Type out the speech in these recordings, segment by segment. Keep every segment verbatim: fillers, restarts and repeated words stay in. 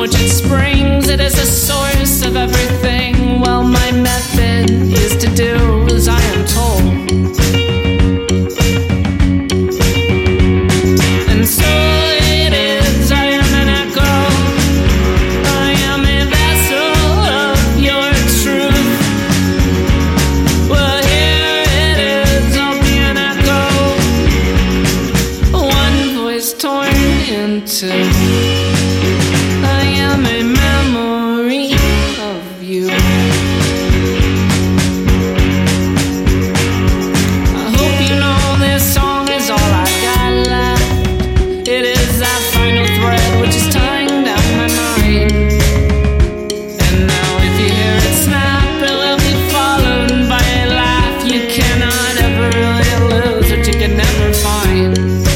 which it springs. It is the source of everything. Well, my method is to do as I am told. And so it is, I am an echo. I am a vessel of your truth. Well, here it is, I'll be an echo. One voice torn into. I am a memory of you. I hope you know this song is all I got left. It is that final thread which is tying down my mind. And now if you hear it snap, it will be followed by a laugh you cannot ever really lose, that you can never find.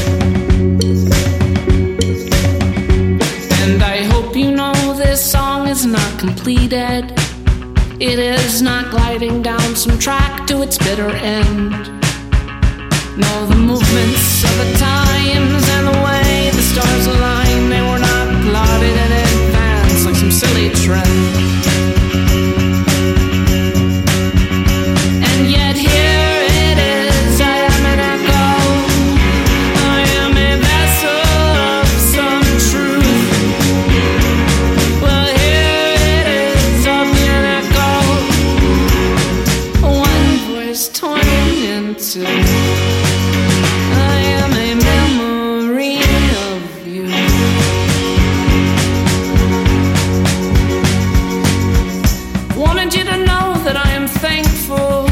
And I hope you know this song is not completed. It is not gliding down some track to its bitter end. No, the movements of the times and the way the stars align, they were not plotted in advance like some silly trend. And yet here it is, I am an echo. I am a vessel of some truth. Well, here it is, I'll be an echo. One voice torn into. I am a memory of you. Wanted you to know that I am thankful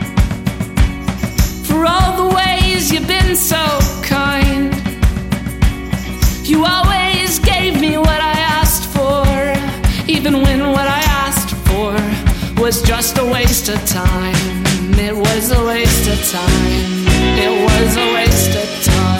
for all the ways you've been so kind. You always gave me what I asked for, even when what I asked for was just a waste of time. It was a waste of time. It was a waste of time.